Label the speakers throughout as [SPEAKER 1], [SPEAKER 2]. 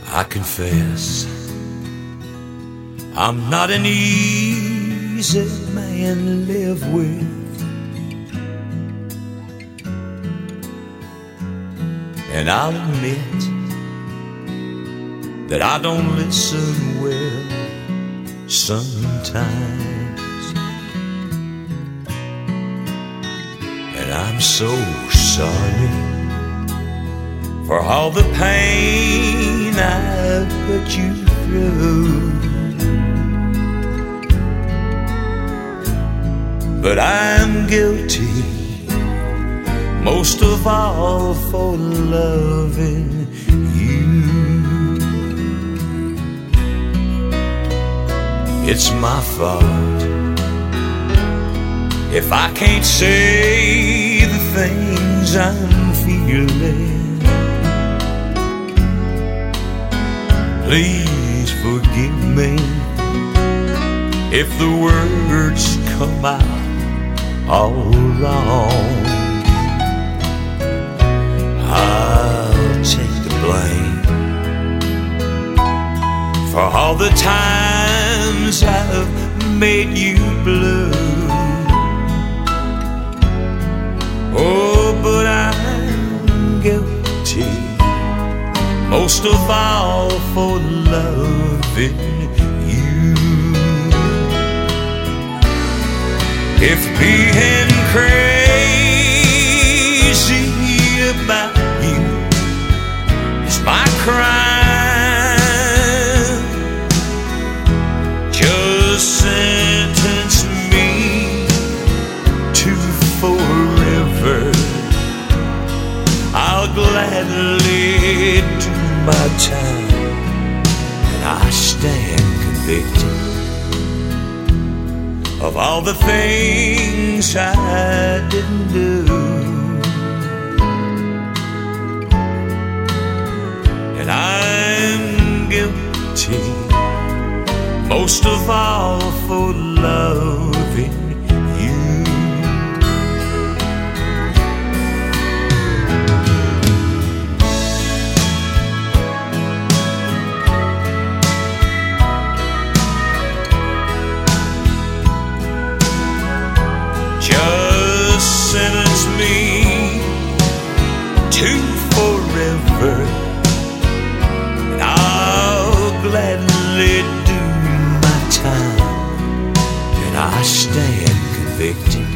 [SPEAKER 1] I confess I'm not an easy man to live with, and I'll admit that I don't listen well sometimes. And I'm so sorry for all the pain I've put you through, but I'm guilty most of all for loving you. It's my fault if I can't say the things I'm feeling. Please forgive me if the words come out all wrong. I'll take the blame for all the times I've made you blue. Oh, but I'm guilty most of all for loving you. If being crazy about you is my crime, just sentence me to forever. I'll gladly do my time, and I stand convicted of all the things I didn't do. And I'm guilty most of all for loving you. Just sentence me to forever, and I'll gladly do my time, and I stand convicted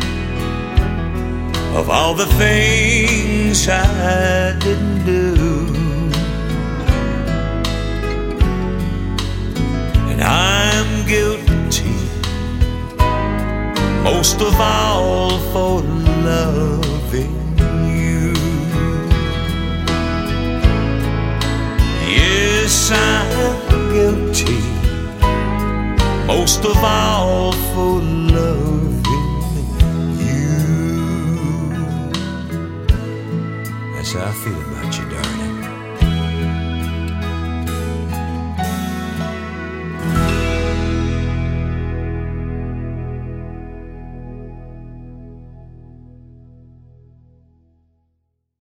[SPEAKER 1] of all the things I didn't do. And I'm guilty most of all for loving you. Yes, I'm guilty most of all for loving you. That's how I feel about you, darling.